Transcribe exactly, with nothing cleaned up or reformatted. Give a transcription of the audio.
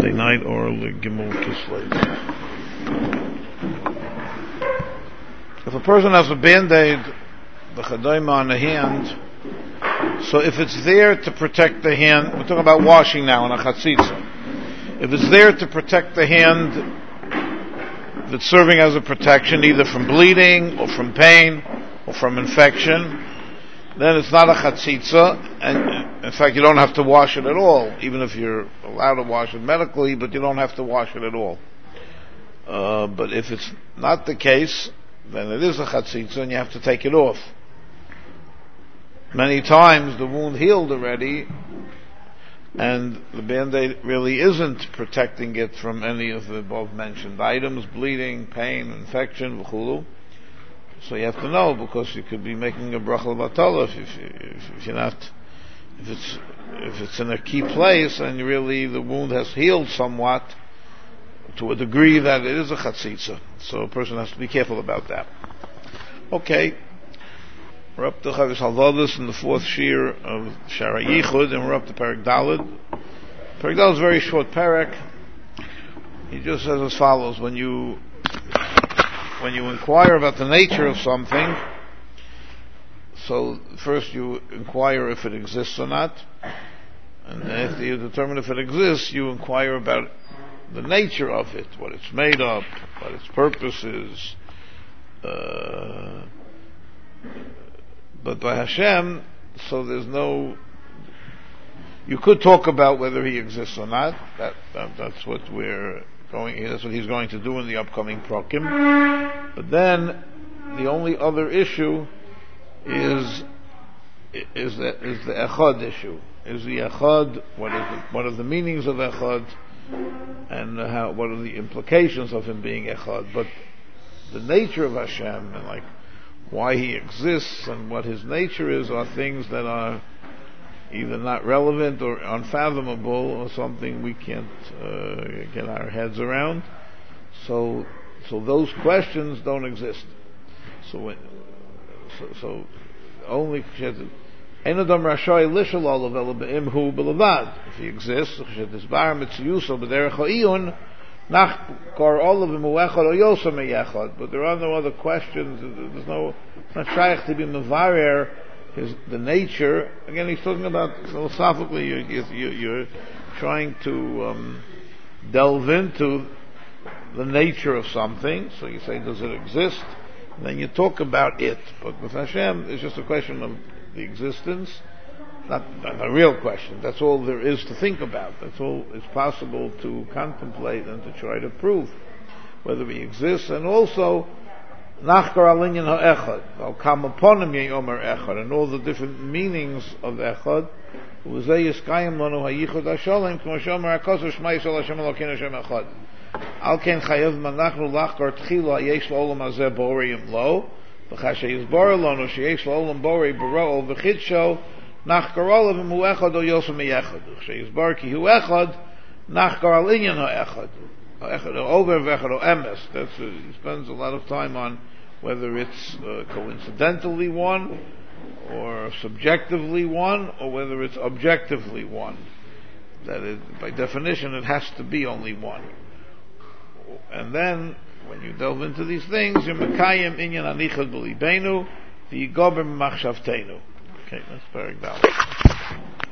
Wednesday night or the Gimel Kislev. If a person has a band-aid, the chadayma on the hand, so if it's there to protect the hand, we're talking about washing now in a chatzitza. If it's there to protect the hand, that's serving as a protection either from bleeding or from pain or from infection, then it's not a chatzitza, and in fact you don't have to wash it at all, even if you're allowed to wash it medically, but you don't have to wash it at all. Uh, but if it's not the case, then it is a chatzitza and you have to take it off. Many times the wound healed already, and the band-aid really isn't protecting it from any of the above mentioned items, bleeding, pain, infection, v'chulu. So you have to know, because you could be making a bracha l'batala if, if, if, if you're not, if it's if it's in a key place and really the wound has healed somewhat to a degree that it is a chatzitza. So a person has to be careful about that. Okay. We're up to Chavis Halvadas in the fourth shir of Shara Yichud, and we're up to Perek Daled. Perek Daled is a very short Perek. He just says as follows: when you when you inquire about the nature of something, so first you inquire if it exists or not, and after you determine if it exists, you inquire about the nature of it, what it's made of, what its purpose is. Uh, But by Hashem, so there's no. You could talk about whether he exists or not. That, that that's what we're going. That's what he's going to do in the upcoming prokim. But then, the only other issue is is the is the echad issue. Is the echad? What is the, what are the meanings of echad, and how? What are the implications of him being echad? But the nature of Hashem, and like why he exists and what his nature is, are things that are either not relevant or unfathomable, or something we can't uh, get our heads around. So, so those questions don't exist. So, when, so, so only if he exists, but there are no other questions. There's no, it's not shaykh to be mevarer his the nature. Again, he's talking about philosophically. You're, you're, you're trying to um, delve into the nature of something. So you say, does it exist? And then you talk about it. But with Hashem, it's just a question of the existence. Not, not a real question. That's all there is to think about. That's all it's possible to contemplate and to try to prove whether he exists. And also, nachkar alinyan ha'echad, al kam upon him yomer echad, and all the different meanings of echad. V'zeh yiskayim lanu hayichud hashalem k'mo shomer hakosar shema yisrael Hashem Elokeinu Hashem echad. Al ken chayav manachnu lachkar tchila yesh la'olam hazeh boriyim lo, v'chashe yizbar lanu sheyesh la'olam bori b'ra'ol v'chitsho nachkar olam hu echad o yosem meyechad. V'chashe yizbar ki hu echad nachkar alinyan ha'echad. Over v'echad o emes. That's uh, he spends a lot of time on whether it's uh, coincidentally one, or subjectively one, or whether it's objectively one. That is, by definition, it has to be only one. And then, when you delve into these things, you're mekayim inyan anichad b'libeinu v'yigober b'machshavteinu. Okay, that's very valid.